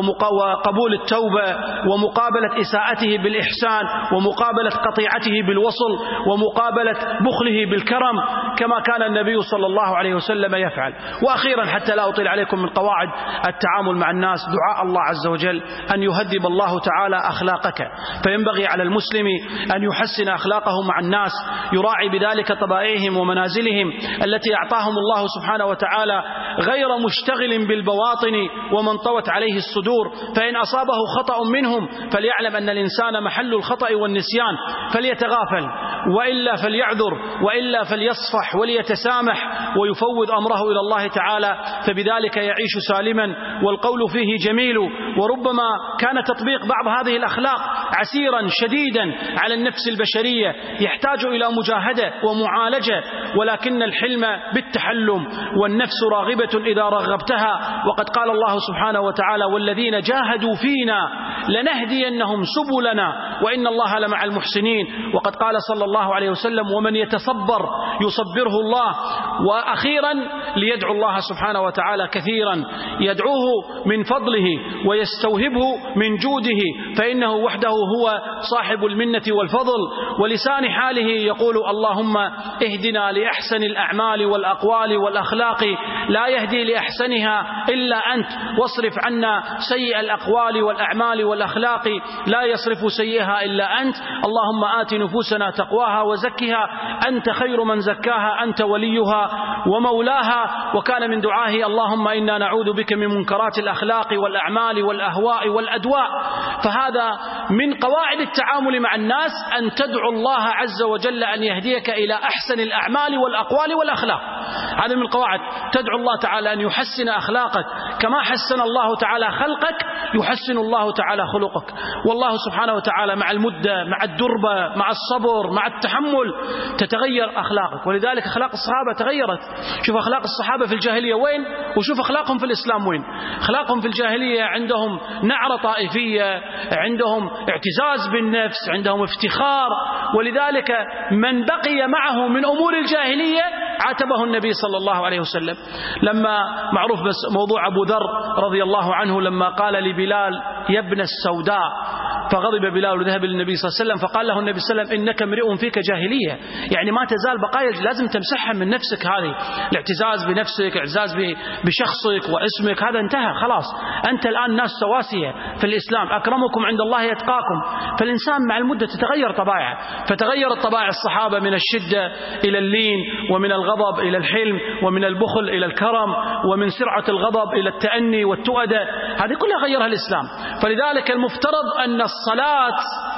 وقبول التوبة ومقابلة إساءته بالإحسان ومقابلة قطيعته بالوصل ومقابلة بخله بالكرم كما كان النبي صلى الله عليه وسلم يفعل. وأخيرا حتى لا أطيل عليكم من قواعد التعامل مع الناس دعاء الله عز وجل أن يهذب الله تعالى أخلاقك، فينبغي على المسلم أن يحسن أخلاقه مع الناس، يراعي بذلك طبائعهم ومنازلهم التي أعطاهم الله سبحانه وتعالى، غير مشتغل بالبواطن ومن طوت عليه الصدور، فإن أصابه خطأ منهم فليعلم أن الإنسان محل الخطأ والنسيان، فليتغافل وإلا فليعذر وإلا فليصفح وليتسامح ويفوض أمره إلى الله تعالى، فبذلك يعيش سالما والقول فيه جميل. وربما كان تطبيق بعض هذه الأخلاق عسيرا شديدا على النفس البشرية، يحتاج إلى مجاهدة ومعالجة، ولكن الحلم بالتحلم، والنفس راغبة إذا رغبتها، وقد قال الله سبحانه وتعالى والذين جاهدوا فينا لنهدينهم سبلنا وإن الله لمع المحسنين، وقد قال صلى الله عليه وسلم ومن يتصبر يصبره الله. وأخيرا ليدعو الله سبحانه وتعالى كثيرا، يدعوه من فضله ويستوهبه من جوده، فإنه وحده هو صاحب المنة والفضل. ولسان حاله يقول اللهم اهدنا لأحسن الأعمال والأقوال والأخلاق لا يهدي لأحسنها إلا أنت، واصرف عنا سيء الأقوال والأعمال والأخلاق لا يصرف سيئها إلا أنت. اللهم آت نفوسنا تقواها وزكها أنت خير من زكاها أنت وليها ومولاها. وكان من دعائه اللهم إنا نعوذ بك من منكرات الأخلاق والأعمال والأهواء والأدواء. فهذا من قواعد التعامل مع الناس أن تدعو الله عز وجل أن يهديك إلى أحسن الأعمال والأقوال والأخلاق، هذا من القواعد. تدعو الله تعالى أن يحسن أخلاقك كما حسن الله تعالى خلقك يحسن الله تعالى خلقك. والله سبحانه وتعالى مع المدة مع الدربة مع الصبر مع التحمل تتغير أخلاقك، ولذلك أخلاق الصحابة تغيرت. شوف أخلاق الصحابة في الجاهلية وين، وشوف أخلاقهم في الإسلام وين. أخلاقهم في الجاهلية عندهم نعرة طائفية، عندهم اعتزاز بالنفس، عندهم افتخار، ولذلك من بقي معه من أمور الجاهلية عاتبه النبي صلى الله عليه وسلم. لما معروف بس موضوع أبو ذر رضي الله عنه لما قال لبلال يا ابن السوداء، فغضب بلال وذهب للنبي صلى الله عليه وسلم، فقال له النبي صلى الله عليه وسلم إنك امرئ فيك جاهلية، يعني ما تزال بقايا لازم تمسحها من نفسك، هذه الاعتزاز بنفسك، اعتزاز بشخصك واسمك، هذا انتهى خلاص. أنت الآن ناس سواسية في الإسلام، أكرمكم عند الله يتقاكم. فالإنسان مع المدة تتغير طبائعه، فتغيرت طبائع الصحابة من الشدة إلى اللين، ومن الغضب إلى الحلم، ومن البخل إلى الكرم، ومن سرعة الغضب إلى التأني والتؤدة، هذه كلها غيرها الإسلام. فلذلك المفترض أن الصلاة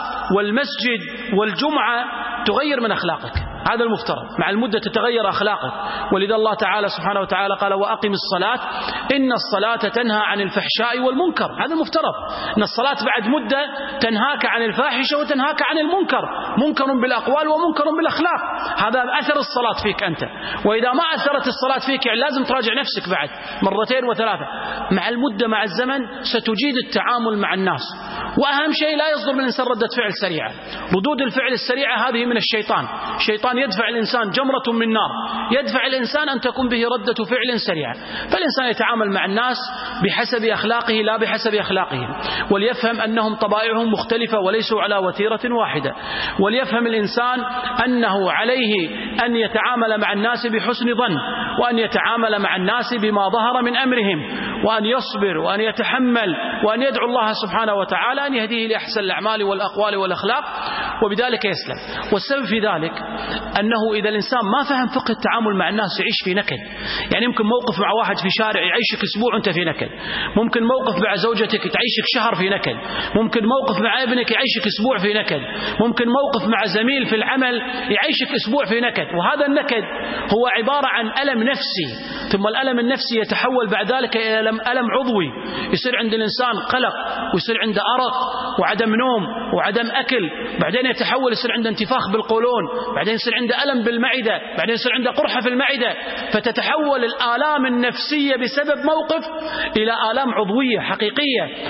والمسجد والجمعة تغير من أخلاقك، هذا المفترض. مع المدة تتغير أخلاقك، ولذا الله تعالى سبحانه وتعالى قال وأقم الصلاة إن الصلاة تنهى عن الفحشاء والمنكر، هذا المفترض. أن الصلاة بعد مدة تنهاك عن الفاحشة وتنهاك عن المنكر، منكر بالأقوال ومنكر بالأخلاق، هذا أثر الصلاة فيك أنت. وإذا ما أثرت الصلاة فيك يعني لازم تراجع نفسك بعد مرتين وثلاثة. مع المدة مع الزمن ستجيد التعامل مع الناس. وأهم شيء لا يصدر من الإنسان ردة فعل سريعة. ردود الفعل السريعة هذه من الشيطان. الشيطان يدفع الإنسان جمرة من نار، يدفع الإنسان أن تكون به ردة فعل سريعة. فالإنسان يتعامل مع الناس بحسب أخلاقه لا بحسب أخلاقهم، وليفهم أنهم طبائعهم مختلفة وليسوا على وتيرة واحدة. وليفهم الإنسان أنه عليه أن يتعامل مع الناس بحسن ظن، وأن يتعامل مع الناس بما ظهر من أمرهم، وأن يصبر وأن يتحمل، وأن يدعو الله سبحانه وتعالى أن يهديه لأحسن الأعمال والأقوال والأخلاق، وبذلك يسلم. والسبب في ذلك أنه إذا الإنسان ما فهم فقه التعامل مع الناس يعيش في نكد. يعني ممكن موقف مع واحد في شارع يعيشك أسبوع أنت في نكد، ممكن موقف مع زوجتك تعيشك شهر في نكد، ممكن موقف مع ابنك يعيشك أسبوع في نكد، ممكن موقف مع زميل في العمل يعيشك أسبوع في نكد. وهذا النكد هو عبارة عن ألم نفسي، ثم الألم النفسي يتحول بعد ذلك إلى ألم عضوي، يصير عند الإنسان قلق، ويصير عنده أرق وعدم نوم وعدم أكل، بعدين يتحول يصير عنده انتفاخ بالقولون، بعدين يصير عنده ألم بالمعدة، بعدين يصير عنده قرحة في المعدة، فتتحول الآلام النفسية بسبب موقف إلى آلام عضوية حقيقية.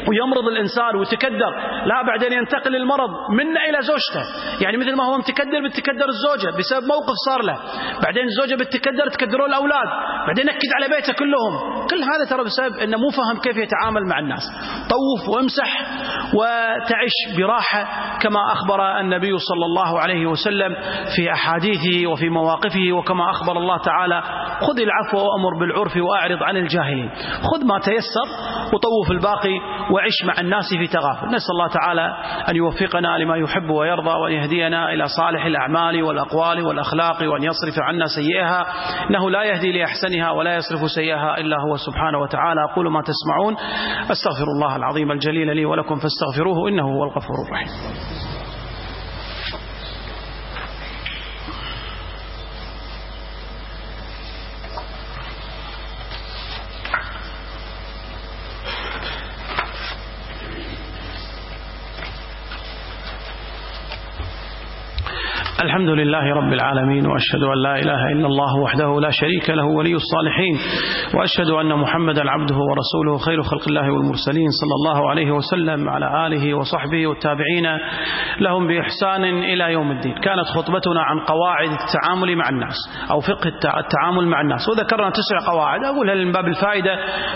ويمرض الإنسان ويتكدر، لا بعدين ينتقل المرض منه إلى زوجته، يعني مثل ما هو متكدر بتكدر الزوجة بسبب موقف صار له، بعدين الزوجة بتكدر تكدروا الأولاد، بعدين نكد على بيته كلهم. كل هذا ترى بسبب أنه مو فهم كيف يتعامل مع الناس. طوف وامسح وتعيش براحة كما أخبر النبي صلى الله عليه وسلم في أحاديثه وفي مواقفه، وكما أخبر الله تعالى: خذ العفو وأمر بالعرف وأعرض عن الجاهلين. خذ ما تيسر وطوف الباقي وعش مع الناس في تغافل. نسأل الله تعالى أن يوفقنا لما يحب ويرضى، وأن يهدينا إلى صالح الأعمال والأقوال والأخلاق، وأن يصرف عنا سيئها، إنه لا يهدي لأحسنها ولا يصرف سيئها إلا هو سبحانه وتعالى. أقول ما تسمعون، أستغفر الله العظيم الجليل لي ولكم فاستغفروه إنه هو الغفور الرحيم. الحمد لله رب العالمين، وأشهد أن لا إله إلا الله وحده لا شريك له ولي الصالحين، وأشهد أن محمدا عبده ورسوله خير خلق الله والمرسلين صلى الله عليه وسلم على آله وصحبه والتابعين لهم بإحسان إلى يوم الدين. كانت خطبتنا عن قواعد التعامل مع الناس أو فقه التعامل مع الناس، وذكرنا تسع قواعد أقولها من باب الفائدة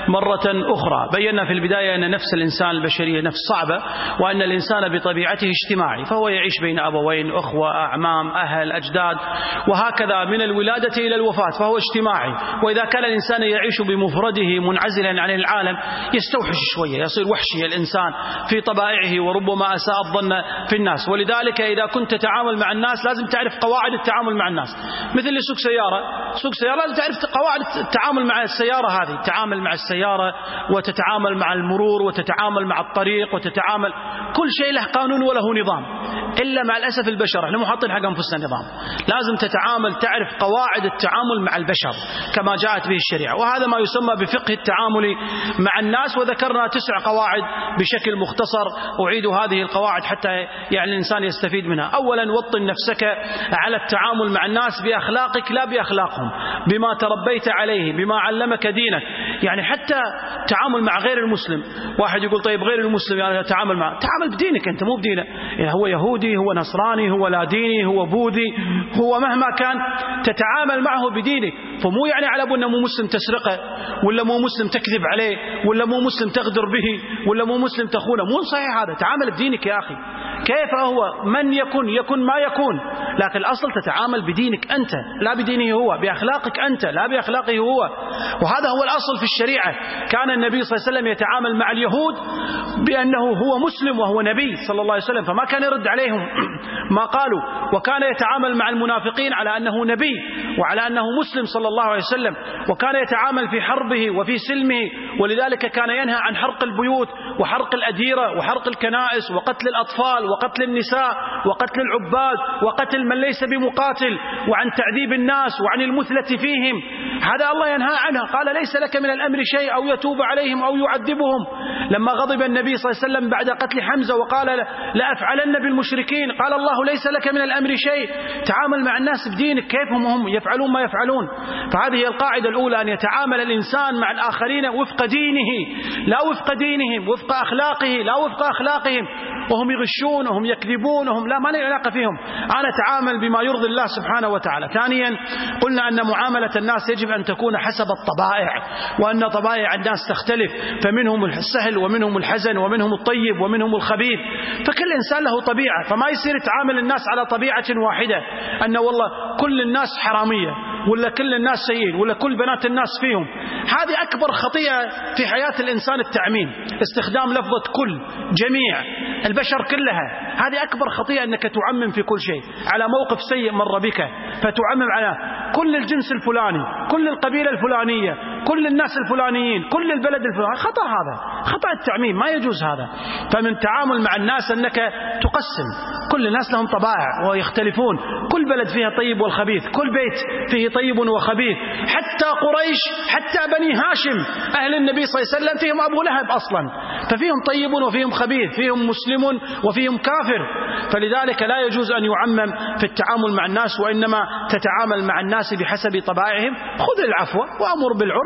مرة أخرى. بينا في البداية أن نفس الإنسان البشرية نفس صعبة، وأن الإنسان بطبيعته اجتماعي، فهو يعيش بين أبوين، أخوة، أعمام، أهل، أجداد، وهكذا من الولادة إلى الوفاة فهو اجتماعي. وإذا كان الإنسان يعيش بمفرده منعزلا عن العالم يستوحش شوية، يصير وحشي الإنسان في طبائعه، وربما أساء الظن في الناس. ولذلك إذا كنت تتعامل مع الناس لازم تعرف قواعد التعامل مع الناس. مثل اللي سوق سيارة سوق سيارة لازم تعرف قواعد التعامل مع السيارة هذه، تتعامل مع السيارة وتتعامل مع المرور وتتعامل مع الطريق وتتعامل، كل شيء له قانون وله نظام. إلا مع الأسف البشر احنا محطين حق أنفسنا نظام، لازم تتعامل تعرف قواعد التعامل مع البشر كما جاءت به الشريعة، وهذا ما يسمى بفقه التعامل مع الناس. وذكرنا تسع قواعد بشكل مختصر، أعيد هذه القواعد حتى يعني الإنسان يستفيد منها. أولا، وطن نفسك على التعامل مع الناس بأخلاقك لا بأخلاقهم، بما تربيت عليه، بما علمك دينك. يعني حتى تعامل مع غير المسلم، واحد يقول طيب غير المسلم يعني تعامل معه، تعامل بدينك أنت مو بدينه، هو يهودي، هو نصراني، هو لا ديني، هو بوذي، هو مهما كان تتعامل معه بدينك. فمو يعني على أبو أنه مو مسلم تسرقه، ولا مو مسلم تكذب عليه، ولا مو مسلم تغدر به، ولا مو مسلم تخونه، مو صحيح هذا. تعامل بدينك يا أخي، كيف هو من يكون يكون ما يكون، لكن الأصل تتعامل بدينك أنت لا بدينه هو، بأخلاقك أنت لا بأخلاقه هو. وهذا هو الأصل في الشريعة. كان النبي صلى الله عليه وسلم يتعامل مع اليهود بأنه هو مسلم وهو نبي صلى الله عليه وسلم، فما كان يرد عليهم ما قالوا. وكان يتعامل مع المنافقين على أنه نبي وعلى أنه مسلم صلى الله عليه وسلم، وكان يتعامل في حربه وفي سلمه. ولذلك كان ينهى عن حرق البيوت وحرق الأديرة وحرق الكنائس وقتل الأطفال وقتل النساء وقتل العباد وقتل من ليس بمقاتل، وعن تعذيب الناس وعن المثلة فيهم. هذا الله ينهى عنها، قال ليس لك من الأمر شيء أو يتوب عليهم أو يعذبهم. لما غضب النبي صلى الله عليه وسلم بعد قتل حمزة وقال لأفعلن بالمشركين، قال الله ليس لك من الأمر شيء. تعامل مع الناس بدينك كيف هم يفعلون ما يفعلون. فهذه هي القاعدة الأولى، أن يتعامل الإنسان مع الآخرين وفق دينه لا وفق دينهم، وفق أخلاقه لا وفق أخلاقهم. وهم يغشون وهم يكذبون وهم لا ما لي علاقة فيهم، أنا أتعامل بما يرضي الله سبحانه وتعالى. ثانيا، قلنا أن معاملة الناس يجب أن تكون حسب الطبائع، وأن طبائع الناس تختلف، فمنهم السهل ومنهم الحزن ومنهم الطيب ومنهم الخبيث، فكل إنسان له طبيعة. فما يصير يتعامل الناس على طبيعة واحدة، أن والله كل الناس حرامية ولا كل الناس سيئين ولا كل بنات الناس فيهم. هذه أكبر خطيئة في حياة الإنسان، التعميم، استخدام لفظة كل، جميع البشر كلها. هذه أكبر خطيئة، أنك تعمم في كل شيء. على موقف سيء مر بك فتعمم على كل الجنس الفلاني، كل القبيلة الفلانية، كل الناس الفلانيين، كل البلد الفلاني. خطأ هذا، خطأ التعميم، ما يجوز هذا. فمن تعامل مع الناس أنك تقسم، كل الناس لهم طبائع ويختلفون، كل بلد فيها طيب والخبيث، كل بيت فيه طيب وخبيث. حتى قريش، حتى بني هاشم أهل النبي صلى الله عليه وسلم فيهم أبو لهب أصلا، ففيهم طيب وفيهم خبيث، فيهم مسلم وفيهم كافر. فلذلك لا يجوز أن يعمم في التعامل مع الناس، وإنما تتعامل مع الناس بحسب طبائعهم. خذ العفو وأمر بالعرف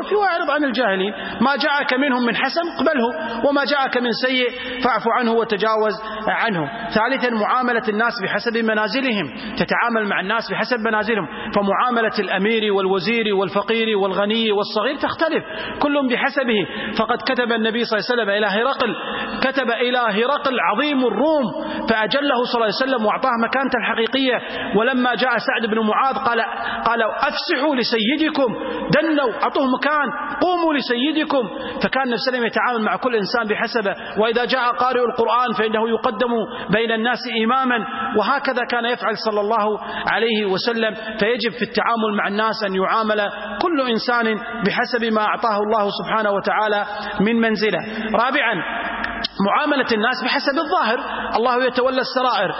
فيه وأعرض عن الجاهلين. ما جاءك منهم من حسن اقبله، وما جاءك من سيء فاعف عنه وتجاوز عنه. ثالثا معاملة الناس بحسب منازلهم، تتعامل مع الناس بحسب منازلهم، فمعاملة الأمير والوزير والفقير والغني والصغير تختلف كل بحسبه. فقد كتب النبي صلى الله عليه وسلم إلى هرقل، كتب إلى هرقل عظيم الروم فأجله صلى الله عليه وسلم وأعطاه مكانته الحقيقية. ولما جاء سعد بن معاذ قال قالوا أفسحوا لسيدكم، دنوا أعطوه مكان، قوموا لسيدكم. فكان النبي صلى الله عليه وسلم يتعامل مع كل إنسان بحسبه. وإذا جاء قارئ القرآن فإنه يقدم بين الناس إماما، وهكذا كان يفعل صلى الله عليه وسلم. فيجب في التعامل مع الناس أن يعامل كل إنسان بحسب ما أعطاه الله سبحانه وتعالى من منزله. رابعا معاملة الناس بحسب الظاهر، الله يتولى السرائر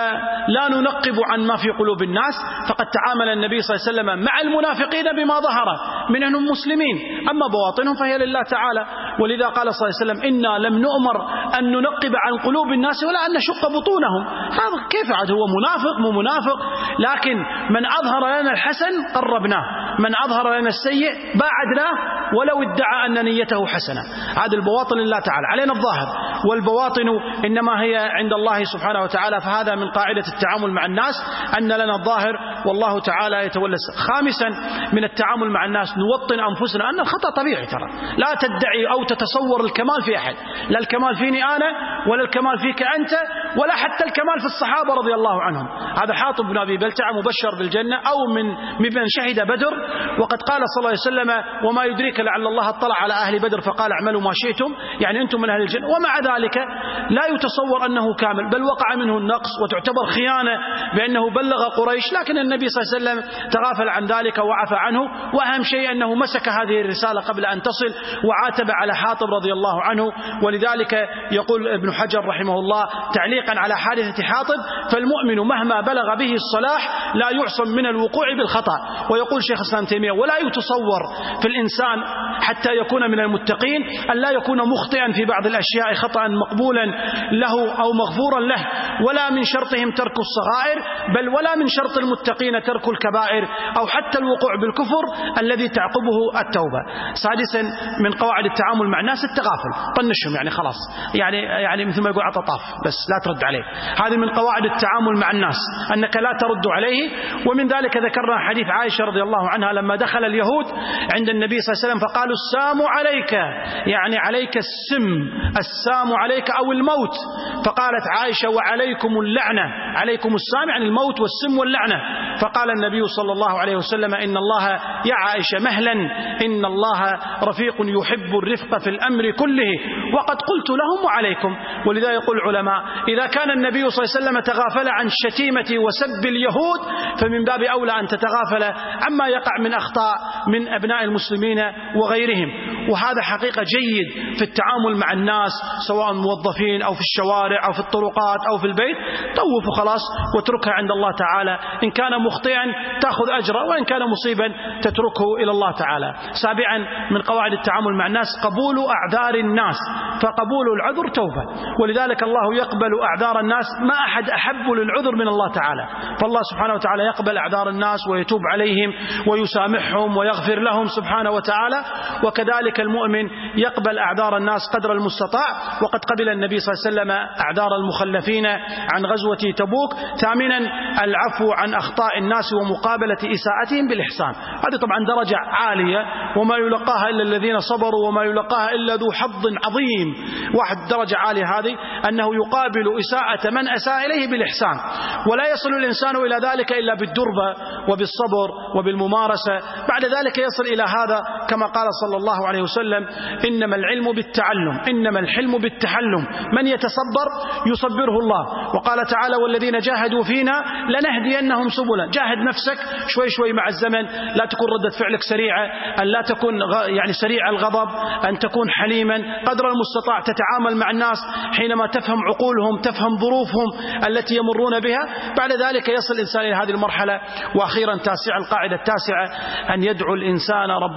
فلا ننقب عن ما في قلوب الناس. فقد تعامل النبي صلى الله عليه وسلم مع المنافقين بما ظهر من أنهم مسلمين، أما بواطنهم فهي لله تعالى. ولذا قال صلى الله عليه وسلم إنا لم نؤمر أن ننقب عن قلوب الناس ولا أن نشق بطونهم. هذا كيف عاد؟ هو منافق مو منافق، لكن من أظهر لنا الحسن قربناه، من أظهر لنا السيء باعدناه ولو ادعى أن نيته حسنة. هذا البواطن لله تعالى، علينا الظاهر، والبواطن إنما هي عند الله سبحانه وتعالى. فهذا من قاعدة التعامل مع الناس أن لنا الظاهر والله تعالى يتولى السر. خامسا من التعامل مع الناس نوطن أنفسنا أن الخطأ طبيعي، ترى لا تدعي أو تتصور الكمال في أحد، لا الكمال فيني أنا ولا الكمال فيك أنت ولا حتى الكمال في الصحابة رضي الله عنهم. هذا حاطب بن أبي بلتعة مبشر بالجنة أو من ممن شهد بدر، وقد قال صلى الله عليه وسلم وما يدريك لعل الله اطلع على أهل بدر فقال اعملوا ما شئتم، يعني أنتم من أهل الجنة. ومع ذلك لا يتصور أنه كامل، بل وقع منه النقص وتعتبر خيانة بأنه بلغ قريش، لكن النبي صلى الله عليه وسلم تغافل عن ذلك وعفى عنه. وأهم شيء أنه مسك هذه الرسالة قبل أن تصل وعاتب على حاطب رضي الله عنه. ولذلك يقول ابن حجر رحمه الله تعليقا على حادثة حاطب فالمؤمن مهما بلغ به الصلاح لا يعصم من الوقوع بالخطأ. ويقول شيخ الإسلام تيمية ولا يتصور في الإنسان حتى يكون من المتقين أن لا يكون مخطئا في بعض الأشياء خطأ مقبولا له أو مغفورا له، ولا من شرطهم ترك الصغائر، بل ولا من شرط المتقين ترك الكبائر أو حتى الوقوع بالكفر الذي تعقبه التوبة. سادسا من قواعد التعامل مع الناس التغافل، طنشهم يعني خلاص، يعني يعني مثل ما يقول عططاف بس لا ترد عليه. هذه من قواعد التعامل مع الناس أنك لا ترد عليه. ومن ذلك ذكرنا حديث عائشة رضي الله عنها لما دخل اليهود عند النبي صلى الله عليه وسلم فقالوا السام عليك، يعني عليك السم، السام عليك أو الموت. فقالت عائشة وعليكم اللعنة، عليكم السام يعني الموت والسم واللعنة. فقال النبي صلى الله عليه وسلم إن الله يا عائشة مهلا، إن الله رفيق يحب الرفق في الأمر كله، وقد قلت لهم وعليكم. ولذا يقول العلماء إذا كان النبي صلى الله عليه وسلم تغافل عن الشتيمة وسب اليهود فمن باب أولى أن تتغافل عما يقع من أخطاء من أبناء المسلمين وغيرهم. وهذا حقيقة جيد في التعامل مع الناس سواء موظفين أو في الشوارع أو في الطرقات أو في البيت، طوف وخلاص واتركها عند الله تعالى. إن كان مخطئا تأخذ أجره، وإن كان مصيبا تتركه إلى الله تعالى. سابعا من قواعد التعامل مع الناس قبول أعذار الناس، فقبول العذر توبة. ولذلك الله يقبل أعذار الناس، ما أحد أحب للعذر من الله تعالى. فالله سبحانه وتعالى يقبل أعذار الناس ويتوب عليهم ويسامحهم ويغفر لهم سبحانه وتعالى. وكذلك المؤمن يقبل أعذار الناس قدر المستطاع، وقد قبل النبي صلى الله عليه وسلم أعذار المخلفين عن غزوة تبوك. ثامنا العفو عن أخطاء الناس ومقابلة إساءتهم بالإحسان. هذه طبعا درجة عالية وما يلقاها إلا الذين صبروا وما يلقاها إلا ذو حظ عظيم. واحد درجة عالية هذه أنه يقابل إساءة من أساء إليه بالإحسان، ولا يصل الإنسان إلى ذلك إلا بالدربة وبالصبر وبالممارسة. بعد ذلك يصل إلى هذا كما قال صلى الله عليه وسلم إنما العلم بالتعلم، إنما الحلم بالتحلم، من يتصبر يصبره الله. وقال تعالى والذين جاهدوا فينا لنهدينهم سبلا. جاهد نفسك شوي شوي مع الزمن، لا تكون ردة فعلك سريعة، أن لا تكون يعني سريع الغضب، أن تكون حليما قدر المستطاع، تتعامل مع الناس حينما تفهم عقولهم، تفهم ظروفهم التي يمرون بها. بعد ذلك يصل الإنسان إلى هذه المرحلة. وأخيرا تاسع القاعدة التاسعة أن يدعو الإنسان ربه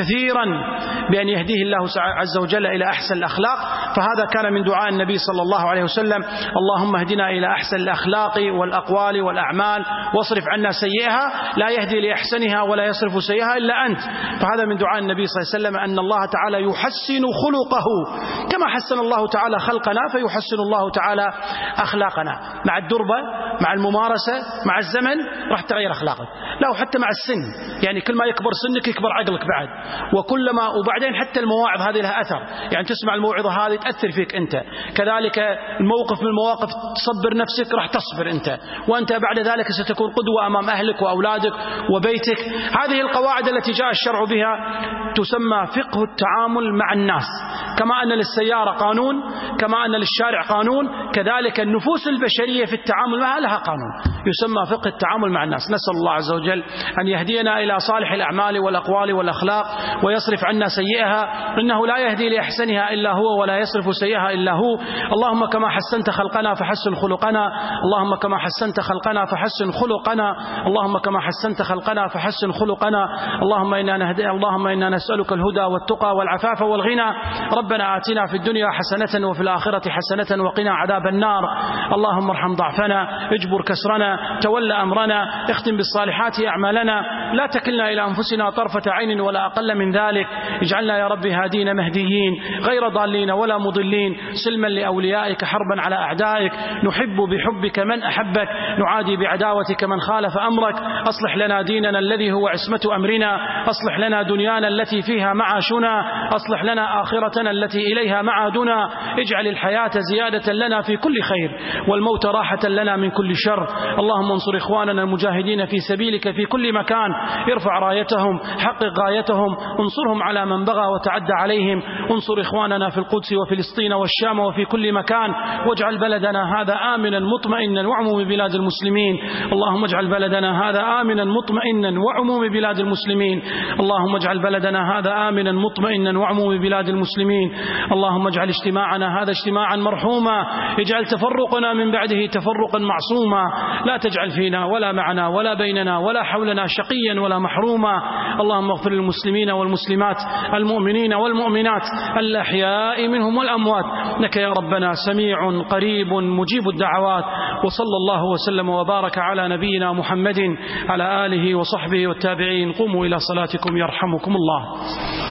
كثيرا بأن يهديه الله عز وجل إلى أحسن الأخلاق. فهذا كان من دعاء النبي صلى الله عليه وسلم: اللهم اهدنا إلى أحسن الأخلاق والأقوال والأعمال واصرف عنا سيئها، لا يهدي لأحسنها ولا يصرف سيئها إلا أنت. فهذا من دعاء النبي صلى الله عليه وسلم أن الله تعالى يحسن خلقه كما حسن الله تعالى خلقنا، فيحسن الله تعالى أخلاقنا. مع الدربة، مع الممارسة، مع الزمن راح تغير أخلاقك. لا، حتى مع السن، يعني كل ما يكبر سنك يكبر عقلك بعد، وكلما وبعدين حتى المواعظ هذه لها أثر، يعني تسمع الموعظة هذه تأثر فيك أنت. كذلك الموقف من المواقف تصبر نفسك راح تصبر أنت، وأنت بعد ذلك ستكون قدوة أمام أهلك وأولادك وبيتك. هذه القواعد التي جاء الشرع بها تسمى فقه التعامل مع الناس. كما أن للسيارة قانون، كما أن للشارع قانون، كذلك النفوس البشرية في التعامل معها لها قانون يسمى فقه التعامل مع الناس. نسأل الله عز وجل أن يهدينا إلى صالح الأعمال والأقوال والأخلاق ويصرف عنا سيئها، إنه لا يهدي لأحسنها إلا هو ولا يصرف سيئها إلا هو. اللهم كما حسنت خلقنا فحسن خلقنا، اللهم كما حسنت خلقنا فحسن خلقنا، اللهم كما حسنت خلقنا فحسن خلقنا. اللهم إنا نهدي اللهم إنا نسألك الهدى والتقى والعفاف والغنى. ربنا آتنا في الدنيا حسنة وفي الآخرة حسنة وقنا عذاب النار. اللهم ارحم ضعفنا، اجبر كسرنا، تول أمرنا، اختم بالصالحات أعمالنا، لا تكلنا إلى أنفسنا طرفة عين ولا أقل من ذلك. اجعلنا يا رب هادين مهديين غير ضالين ولا مضلين، سلما لأوليائك حربا على أعدائك. نحب بحبك من أحبك، نعادي بعداوتك من خالف أمرك. أصلح لنا ديننا الذي هو عصمة أمرنا، أصلح لنا دنيانا التي فيها معاشنا، أصلح لنا آخرتنا التي إليها معادنا. اجعل الحياة زيادة لنا في كل خير والموت راحة لنا من كل شر. اللهم انصر إخواننا المجاهدين في سبيلك في كل مكان، ارفع رايتهم، حقق غايتهم، انصرهم على من بغى وتعدى عليهم. انصر إخواننا في القدس وفلسطين والشام وفي كل مكان، واجعل بلدنا هذا آمنا مطمئنا وعموم بلاد المسلمين. اللهم اجعل بلدنا هذا آمنا مطمئنا وعموم بلاد المسلمين. اللهم اجعل بلدنا هذا آمنا مطمئنا وعموم بلاد المسلمين. اللهم اجعل اجتماعنا هذا اجتماعا مرحوما، اجعل تفرقنا من بعده تفرقا معصوما. لا تجعل فينا ولا معنا ولا بيننا ولا حولنا شقيا ولا محروما. اللهم اغفر للمسلمين والمسلمات، المؤمنين والمؤمنات، الأحياء منهم والأموات، إنك يا ربنا سميع قريب مجيب الدعوات. وصلى الله وسلم وبارك على نبينا محمد على آله وصحبه والتابعين. قوموا إلى صلاتكم يرحمكم الله.